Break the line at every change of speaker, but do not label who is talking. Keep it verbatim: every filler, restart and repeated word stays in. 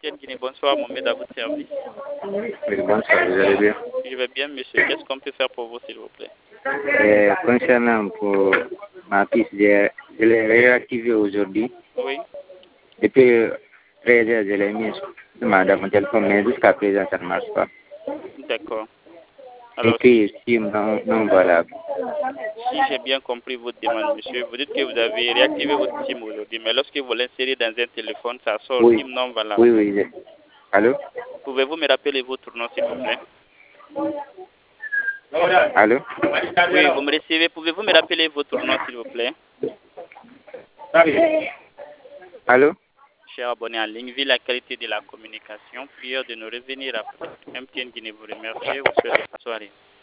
Tienne Guinée, bonsoir, Mohamed à votre service.
Oui, bonsoir, vous allez bien?
Je vais bien, monsieur. Qu'est-ce qu'on peut faire pour vous, s'il vous plaît?
Et concernant pour ma piste, je, je l'ai réactivée aujourd'hui.
Oui.
Depuis treize heures, je l'ai mis sur mon téléphone, mais jusqu'à présent, ça ne marche pas.
D'accord. Alors,
Écrit SIM non, non valable.
si j'ai bien compris votre demande, monsieur, vous dites que vous avez réactivé votre SIM aujourd'hui, mais lorsque vous l'insérez dans un téléphone, ça sort
Oui,
SIM non valable.
oui, oui. je- Allô?
Pouvez-vous me rappeler votre nom, s'il vous plaît?
Allô?
Oui, vous me recevez. Pouvez-vous me rappeler votre nom, s'il vous plaît?
Allô?
Cher abonné en ligne, vu la qualité de la communication, prière de nous revenir après. M T N Guinée vous remercie. Vous souhaite bonne soirée.